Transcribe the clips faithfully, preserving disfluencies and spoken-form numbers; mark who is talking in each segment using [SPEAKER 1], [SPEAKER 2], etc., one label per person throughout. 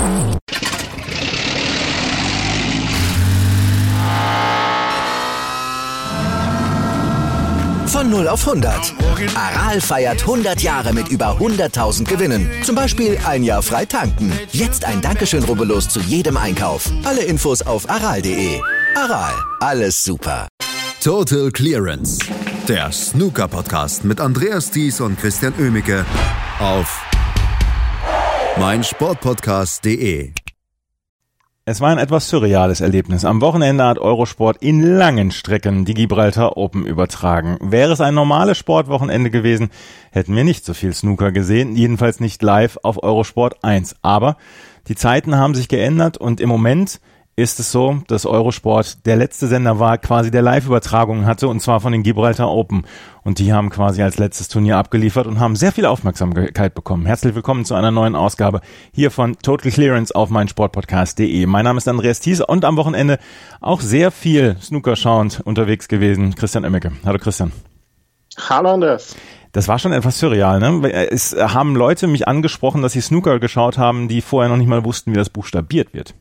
[SPEAKER 1] Von null auf hundert. Aral feiert hundert Jahre mit über hunderttausend Gewinnen. Zum Beispiel ein Jahr frei tanken. Jetzt ein Dankeschön, rubbellos zu jedem Einkauf. Alle Infos auf aral punkt de. Aral, alles super.
[SPEAKER 2] Total Clearance. Der Snooker-Podcast mit Andreas Thies und Christian Oemicke auf meinsportpodcast punkt de.
[SPEAKER 3] Es war ein etwas surreales Erlebnis. Am Wochenende hat Eurosport in langen Strecken die Gibraltar Open übertragen. Wäre es ein normales Sportwochenende gewesen, hätten wir nicht so viel Snooker gesehen, jedenfalls nicht live auf Eurosport eins. Aber die Zeiten haben sich geändert und im Moment ist es so, dass Eurosport der letzte Sender war, quasi der Live-Übertragungen hatte, und zwar von den Gibraltar Open. Und die haben quasi als letztes Turnier abgeliefert und haben sehr viel Aufmerksamkeit bekommen. Herzlich willkommen zu einer neuen Ausgabe hier von Total Clearance auf meinsportpodcast punkt de. Mein Name ist Andreas Thies und am Wochenende auch sehr viel Snooker-schauend unterwegs gewesen. Christian Oemicke. Hallo Christian.
[SPEAKER 4] Hallo Andreas.
[SPEAKER 3] Das war schon etwas surreal, ne? Es haben Leute mich angesprochen, dass sie Snooker geschaut haben, die vorher noch nicht mal wussten, wie das buchstabiert wird.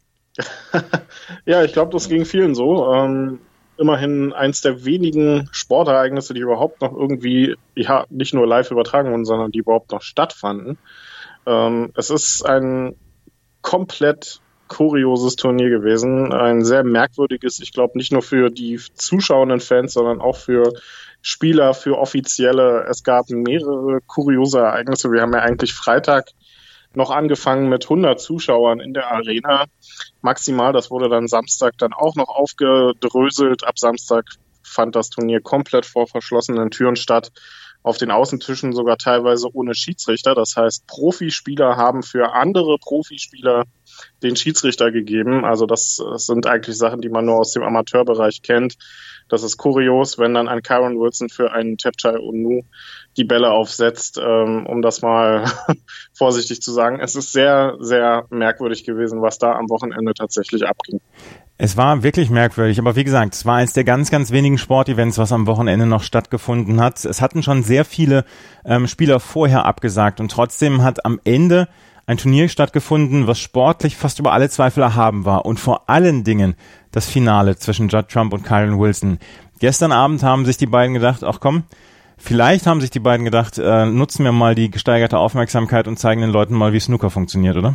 [SPEAKER 4] Ja, ich glaube, das ging vielen so. Ähm, immerhin eins der wenigen Sportereignisse, die überhaupt noch irgendwie, ja, nicht nur live übertragen wurden, sondern die überhaupt noch stattfanden. Ähm, es ist ein komplett kurioses Turnier gewesen, ein sehr merkwürdiges, ich glaube nicht nur für die zuschauenden Fans, sondern auch für Spieler, für Offizielle. Es gab mehrere kuriose Ereignisse. Wir haben ja eigentlich Freitag noch angefangen mit hundert Zuschauern in der Arena. Maximal, das wurde dann Samstag dann auch noch aufgedröselt. Ab Samstag fand das Turnier komplett vor verschlossenen Türen statt. Auf den Außentischen sogar teilweise ohne Schiedsrichter. Das heißt, Profispieler haben für andere Profispieler den Schiedsrichter gegeben. Also das, das sind eigentlich Sachen, die man nur aus dem Amateurbereich kennt. Das ist kurios, wenn dann ein Kyron Wilson für einen Thepchai Onu die Bälle aufsetzt, ähm, um das mal vorsichtig zu sagen. Es ist sehr, sehr merkwürdig gewesen, was da am Wochenende tatsächlich abging.
[SPEAKER 3] Es war wirklich merkwürdig, aber wie gesagt, es war eines der ganz, ganz wenigen Sportevents, was am Wochenende noch stattgefunden hat. Es hatten schon sehr viele ähm, Spieler vorher abgesagt und trotzdem hat am Ende ein Turnier stattgefunden, was sportlich fast über alle Zweifel erhaben war, und vor allen Dingen das Finale zwischen Judd Trump und Kyron Wilson. Gestern Abend haben sich die beiden gedacht, ach komm, vielleicht haben sich die beiden gedacht, äh, nutzen wir mal die gesteigerte Aufmerksamkeit und zeigen den Leuten mal, wie Snooker funktioniert, oder?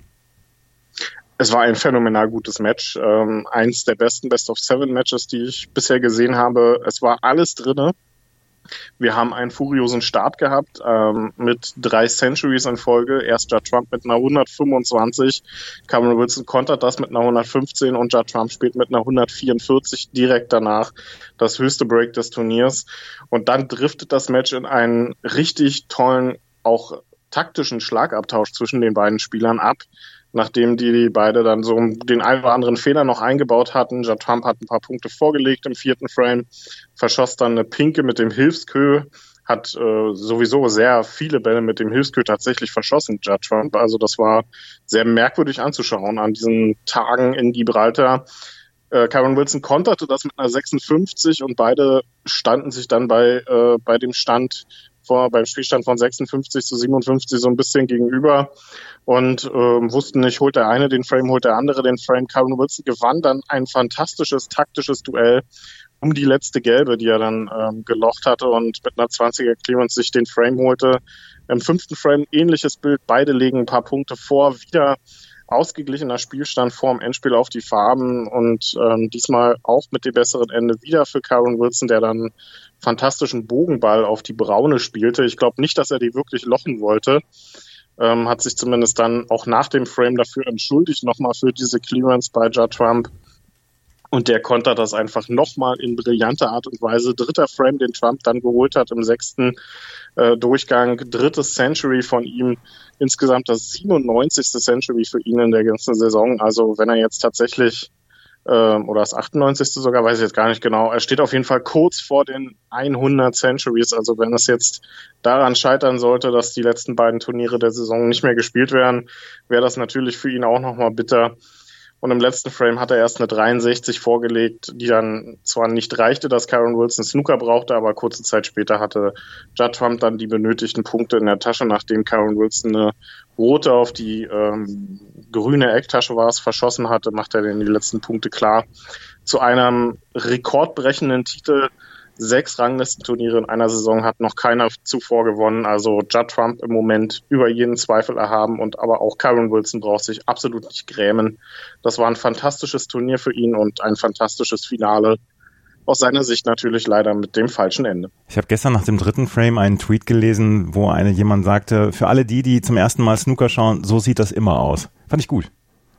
[SPEAKER 4] Es war ein phänomenal gutes Match, ähm, eins der besten Best-of-Seven-Matches, die ich bisher gesehen habe. Es war alles drinne. Wir haben einen furiosen Start gehabt ähm, mit drei Centuries in Folge. Erst Judd Trump mit einer hundertfünfundzwanzig, Cameron Wilson kontert das mit einer hundertfünfzehn und Judd Trump spielt mit einer hundertvierundvierzig direkt danach das höchste Break des Turniers. Und dann driftet das Match in einen richtig tollen, auch taktischen Schlagabtausch zwischen den beiden Spielern ab. Nachdem die beide dann so den einen oder anderen Fehler noch eingebaut hatten. Judd Trump hat ein paar Punkte vorgelegt im vierten Frame, verschoss dann eine Pinke mit dem Hilfskö, hat äh, sowieso sehr viele Bälle mit dem Hilfskö tatsächlich verschossen, Judd Trump. Also das war sehr merkwürdig anzuschauen an diesen Tagen in Gibraltar. Äh, Kyron Wilson konterte das mit einer sechsundfünfzig und beide standen sich dann bei, äh, bei dem Stand vor, beim Spielstand von sechsundfünfzig zu siebenundfünfzig so ein bisschen gegenüber und äh, wussten nicht, holt der eine den Frame, holt der andere den Frame. Kyron Wilson gewann dann ein fantastisches taktisches Duell um die letzte Gelbe, die er dann ähm, gelocht hatte und mit einer zwanziger Clearance sich den Frame holte. Im fünften Frame ähnliches Bild, beide legen ein paar Punkte vor, wieder ausgeglichener Spielstand vor dem Endspiel auf die Farben und ähm, diesmal auch mit dem besseren Ende wieder für Kyron Wilson, der dann fantastischen Bogenball auf die Braune spielte. Ich glaube nicht, dass er die wirklich lochen wollte. Ähm, hat sich zumindest dann auch nach dem Frame dafür entschuldigt, nochmal für diese Clearance bei Judd Trump. Und der kontert das einfach nochmal in brillanter Art und Weise. Dritter Frame, den Trump dann geholt hat im sechsten äh, Durchgang. Drittes Century von ihm. Insgesamt das siebenundneunzigste Century für ihn in der ganzen Saison. Also wenn er jetzt tatsächlich, ähm, oder das achtundneunzigste sogar, weiß ich jetzt gar nicht genau. Er steht auf jeden Fall kurz vor den hundert Centuries. Also wenn es jetzt daran scheitern sollte, dass die letzten beiden Turniere der Saison nicht mehr gespielt werden, wäre das natürlich für ihn auch nochmal bitter. Und im letzten Frame hat er erst eine dreiundsechzig vorgelegt, die dann zwar nicht reichte, dass Kyren Wilson Snooker brauchte, aber kurze Zeit später hatte Judd Trump dann die benötigten Punkte in der Tasche, nachdem Kyren Wilson eine rote auf die ähm, grüne Ecktasche war es, verschossen hatte, macht er dann die letzten Punkte klar. Zu einem rekordbrechenden Titel. Sechs Ranglistenturniere in einer Saison hat noch keiner zuvor gewonnen. Also Judd Trump im Moment über jeden Zweifel erhaben und aber auch Kyren Wilson braucht sich absolut nicht grämen. Das war ein fantastisches Turnier für ihn und ein fantastisches Finale. Aus seiner Sicht natürlich leider mit dem falschen Ende.
[SPEAKER 3] Ich habe gestern nach dem dritten Frame einen Tweet gelesen, wo eine jemand sagte, für alle die, die zum ersten Mal Snooker schauen, so sieht das immer aus. Fand ich gut.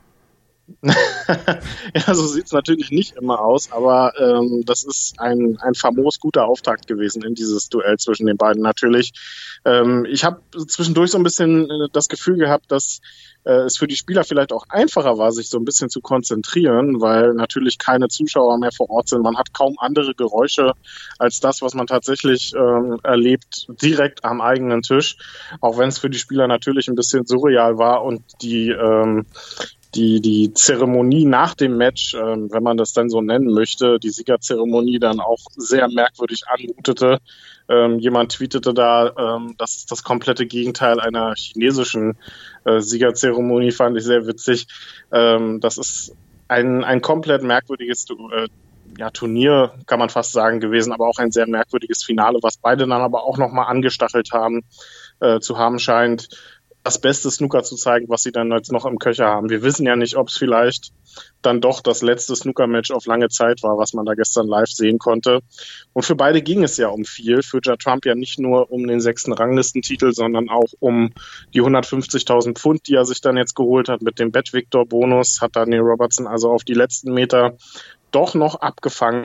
[SPEAKER 4] Ja, so sieht es natürlich nicht immer aus, aber ähm, das ist ein, ein famos guter Auftakt gewesen in dieses Duell zwischen den beiden natürlich. Ähm, ich habe zwischendurch so ein bisschen das Gefühl gehabt, dass äh, es für die Spieler vielleicht auch einfacher war, sich so ein bisschen zu konzentrieren, weil natürlich keine Zuschauer mehr vor Ort sind. Man hat kaum andere Geräusche als das, was man tatsächlich ähm, erlebt, direkt am eigenen Tisch, auch wenn es für die Spieler natürlich ein bisschen surreal war und die ähm, die die Zeremonie nach dem Match, ähm, wenn man das dann so nennen möchte, die Siegerzeremonie dann auch sehr merkwürdig anmutete. Ähm, jemand tweetete da, ähm, das ist das komplette Gegenteil einer chinesischen äh, Siegerzeremonie, fand ich sehr witzig. Ähm, das ist ein ein komplett merkwürdiges äh, ja, Turnier, kann man fast sagen, gewesen, aber auch ein sehr merkwürdiges Finale, was beide dann aber auch nochmal angestachelt haben, äh, zu haben scheint, das beste Snooker zu zeigen, was sie dann jetzt noch im Köcher haben. Wir wissen ja nicht, ob es vielleicht dann doch das letzte Snooker-Match auf lange Zeit war, was man da gestern live sehen konnte. Und für beide ging es ja um viel. Für Judd Trump ja nicht nur um den sechsten Ranglistentitel, sondern auch um die hundertfünfzigtausend Pfund, die er sich dann jetzt geholt hat mit dem Bet-Victor-Bonus, hat Daniel Robertson also auf die letzten Meter doch noch abgefangen.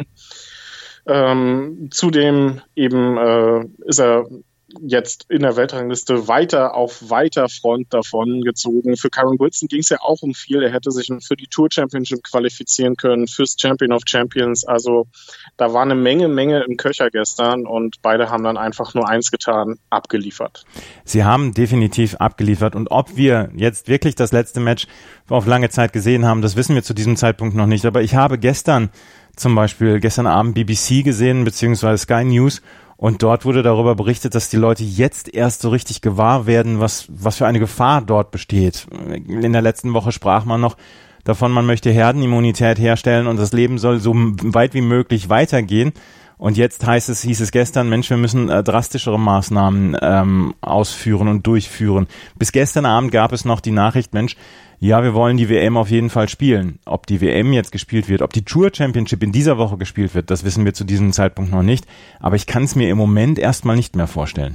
[SPEAKER 4] Ähm, zudem eben äh, ist er jetzt in der Weltrangliste weiter auf weiter Front davon gezogen. Für Kyren Wilson ging es ja auch um viel. Er hätte sich für die Tour Championship qualifizieren können, fürs Champion of Champions. Also da war eine Menge, Menge im Köcher gestern und beide haben dann einfach nur eins getan, abgeliefert.
[SPEAKER 3] Sie haben definitiv abgeliefert und ob wir jetzt wirklich das letzte Match auf lange Zeit gesehen haben, das wissen wir zu diesem Zeitpunkt noch nicht. Aber ich habe gestern zum Beispiel gestern Abend B B C gesehen, beziehungsweise Sky News. Und dort wurde darüber berichtet, dass die Leute jetzt erst so richtig gewahr werden, was, was für eine Gefahr dort besteht. In der letzten Woche sprach man noch davon, man möchte Herdenimmunität herstellen und das Leben soll so weit wie möglich weitergehen. Und jetzt heißt es, hieß es gestern, Mensch, wir müssen äh, drastischere Maßnahmen ähm, ausführen und durchführen. Bis gestern Abend gab es noch die Nachricht, Mensch, ja, wir wollen die W M auf jeden Fall spielen. Ob die W M jetzt gespielt wird, ob die Tour Championship in dieser Woche gespielt wird, das wissen wir zu diesem Zeitpunkt noch nicht. Aber ich kann es mir im Moment erstmal nicht mehr vorstellen.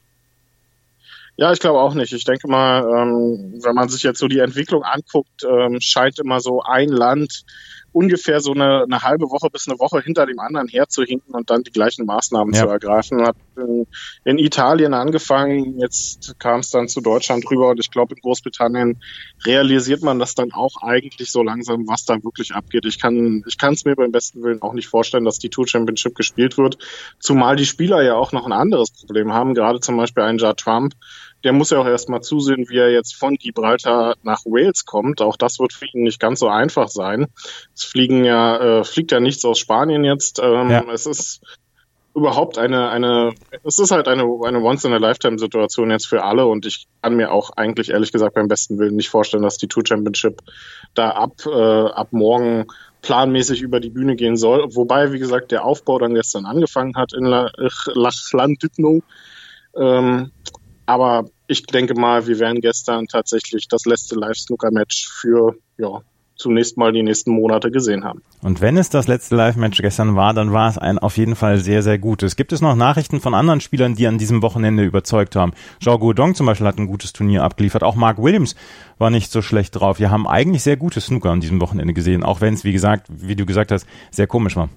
[SPEAKER 4] Ja, ich glaube auch nicht. Ich denke mal, ähm, wenn man sich jetzt so die Entwicklung anguckt, ähm, scheint immer so ein Land ungefähr so eine, eine halbe Woche bis eine Woche hinter dem anderen herzuhinken und dann die gleichen Maßnahmen ja. zu ergreifen. Hat in, in Italien angefangen, jetzt kam es dann zu Deutschland rüber und ich glaube in Großbritannien realisiert man das dann auch eigentlich so langsam, was da wirklich abgeht. Ich kann ich kann es mir beim besten Willen auch nicht vorstellen, dass die Tour Championship gespielt wird, zumal die Spieler ja auch noch ein anderes Problem haben, gerade zum Beispiel ein Judd Trump. Der muss ja auch erstmal zusehen, wie er jetzt von Gibraltar nach Wales kommt. Auch das wird für ihn nicht ganz so einfach sein. Es fliegen ja, äh, fliegt ja nichts aus Spanien jetzt. Ähm, ja. Es ist überhaupt eine, eine, es ist halt eine, eine Once-in-a-Lifetime-Situation jetzt für alle und ich kann mir auch eigentlich ehrlich gesagt beim besten Willen nicht vorstellen, dass die Tour Championship da ab, äh, ab morgen planmäßig über die Bühne gehen soll. Wobei, wie gesagt, der Aufbau dann gestern angefangen hat in Llandudno. Ähm, Aber ich denke mal, wir werden gestern tatsächlich das letzte Live-Snooker-Match für, ja, zunächst mal die nächsten Monate gesehen haben.
[SPEAKER 3] Und wenn es das letzte Live-Match gestern war, dann war es ein auf jeden Fall sehr, sehr gutes. Gibt es noch Nachrichten von anderen Spielern, die an diesem Wochenende überzeugt haben? Zhao Guodong zum Beispiel hat ein gutes Turnier abgeliefert. Auch Mark Williams war nicht so schlecht drauf. Wir haben eigentlich sehr gute Snooker an diesem Wochenende gesehen, auch wenn es, wie gesagt, wie du gesagt hast, sehr komisch war.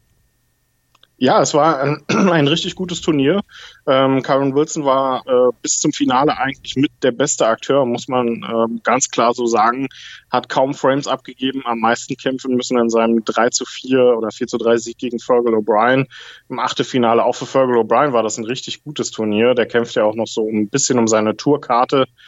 [SPEAKER 4] Ja, es war ein, ein richtig gutes Turnier. Ähm, Kyren Wilson war äh, bis zum Finale eigentlich mit der beste Akteur, muss man äh, ganz klar so sagen. Hat kaum Frames abgegeben, am meisten kämpfen müssen in seinem drei zu vier oder vier zu drei Sieg gegen Fergal O'Brien. Im Achtelfinale, auch für Fergal O'Brien war das ein richtig gutes Turnier. Der kämpft ja auch noch so ein bisschen um seine Tourkarte.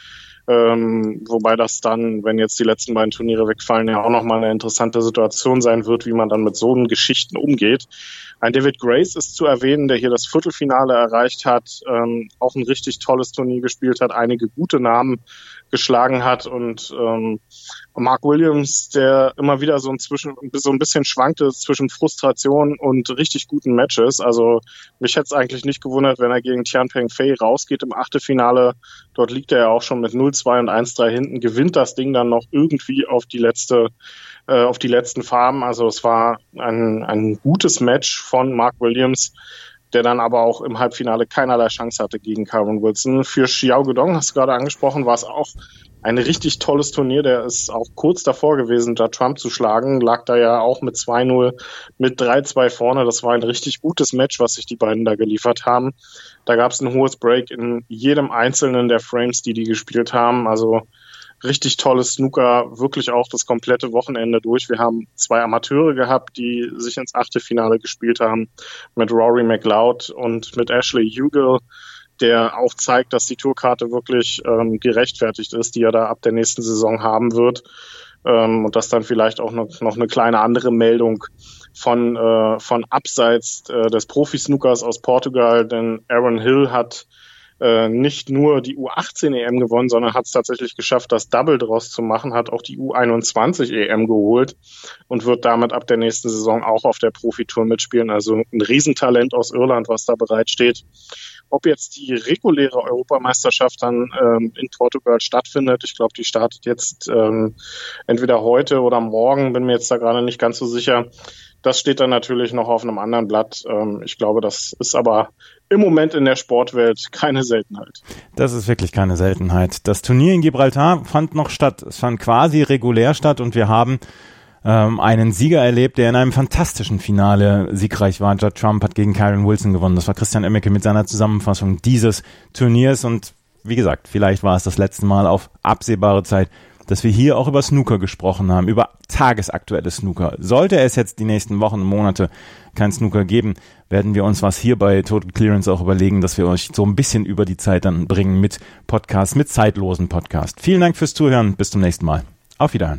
[SPEAKER 4] Ähm, wobei das dann, wenn jetzt die letzten beiden Turniere wegfallen, ja auch nochmal eine interessante Situation sein wird, wie man dann mit so einen Geschichten umgeht. Ein David Grace ist zu erwähnen, der hier das Viertelfinale erreicht hat, ähm, auch ein richtig tolles Turnier gespielt hat, einige gute Namen geschlagen hat und ähm, Mark Williams, der immer wieder so ein, zwischen, so ein bisschen schwankte zwischen Frustration und richtig guten Matches. Also mich hätte es eigentlich nicht gewundert, wenn er gegen Tianpeng Fei rausgeht im Achtelfinale. Dort liegt er ja auch schon mit null zwei und eins drei hinten, gewinnt das Ding dann noch irgendwie auf die letzte äh, auf die letzten Farben. Also es war ein, ein gutes Match von Mark Williams, der dann aber auch im Halbfinale keinerlei Chance hatte gegen Kyron Wilson. Für Xiao Guodong, hast du gerade angesprochen, war es auch ein richtig tolles Turnier. Der ist auch kurz davor gewesen, Judd Trump zu schlagen. Lag da ja auch mit zwei null, mit drei zwei vorne. Das war ein richtig gutes Match, was sich die beiden da geliefert haben. Da gab es ein hohes Break in jedem einzelnen der Frames, die die gespielt haben. Also richtig tolles Snooker, wirklich auch das komplette Wochenende durch. Wir haben zwei Amateure gehabt, die sich ins Achtelfinale gespielt haben, mit Rory McLeod und mit Ashley Hugel, der auch zeigt, dass die Tourkarte wirklich ähm, gerechtfertigt ist, die er da ab der nächsten Saison haben wird. Ähm, und das dann vielleicht auch noch, noch eine kleine andere Meldung von, äh, von abseits äh, des Profi-Snookers aus Portugal, denn Aaron Hill hat Äh, nicht nur die U achtzehn E M gewonnen, sondern hat es tatsächlich geschafft, das Double draus zu machen, hat auch die U einundzwanzig E M geholt und wird damit ab der nächsten Saison auch auf der Profitour mitspielen. Also ein Riesentalent aus Irland, was da bereitsteht. Ob jetzt die reguläre Europameisterschaft dann ähm, in Portugal stattfindet, ich glaube, die startet jetzt ähm, entweder heute oder morgen, bin mir jetzt da gerade nicht ganz so sicher. Das steht dann natürlich noch auf einem anderen Blatt. Ähm, ich glaube, das ist aber im Moment in der Sportwelt keine Seltenheit.
[SPEAKER 3] Das ist wirklich keine Seltenheit. Das Turnier in Gibraltar fand noch statt. Es fand quasi regulär statt und wir haben ähm, einen Sieger erlebt, der in einem fantastischen Finale siegreich war. Judd Trump hat gegen Kyron Wilson gewonnen. Das war Christian Oemmeke mit seiner Zusammenfassung dieses Turniers und wie gesagt, vielleicht war es das letzte Mal auf absehbare Zeit, dass wir hier auch über Snooker gesprochen haben, über tagesaktuelle Snooker. Sollte es jetzt die nächsten Wochen und Monate kein Snooker geben, werden wir uns was hier bei Total Clearance auch überlegen, dass wir euch so ein bisschen über die Zeit dann bringen mit Podcasts, mit zeitlosen Podcasts. Vielen Dank fürs Zuhören, bis zum nächsten Mal. Auf Wiederhören.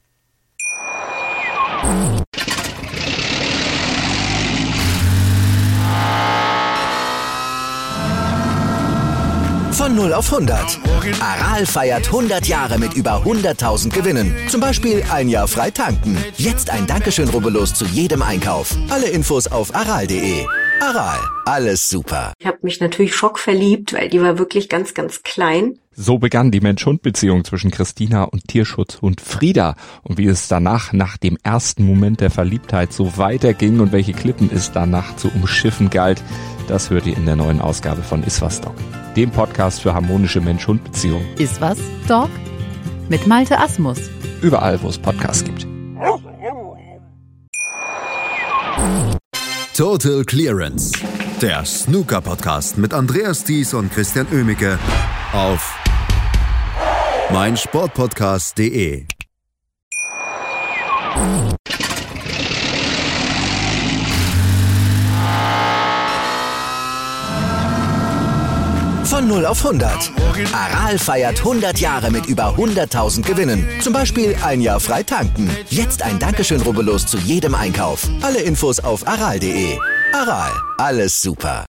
[SPEAKER 1] Von null auf hundert. Aral feiert hundert Jahre mit über hunderttausend Gewinnen. Zum Beispiel ein Jahr frei tanken. Jetzt ein Dankeschön, rubbellos zu jedem Einkauf. Alle Infos auf aral punkt de. Aral, alles super.
[SPEAKER 5] Ich habe mich natürlich schockverliebt, weil die war wirklich ganz, ganz klein.
[SPEAKER 6] So begann die Mensch-Hund-Beziehung zwischen Christina und Tierschutzhund Frieda. Und wie es danach, nach dem ersten Moment der Verliebtheit, so weiterging und welche Klippen es danach zu umschiffen galt, das hört ihr in der neuen Ausgabe von Iswas Dog, dem Podcast für harmonische Mensch-Hund-Beziehungen.
[SPEAKER 7] Iswas Dog mit Malte Asmus.
[SPEAKER 6] Überall, wo es Podcasts gibt.
[SPEAKER 2] Total Clearance, der Snooker-Podcast mit Andreas Thies und Christian Oemmeke auf meinsportpodcast punkt de.
[SPEAKER 1] Von null auf hundert. Aral feiert hundert Jahre mit über hunderttausend Gewinnen. Zum Beispiel ein Jahr frei tanken. Jetzt ein Dankeschön, rubbellos zu jedem Einkauf. Alle Infos auf aral punkt de. Aral, alles super.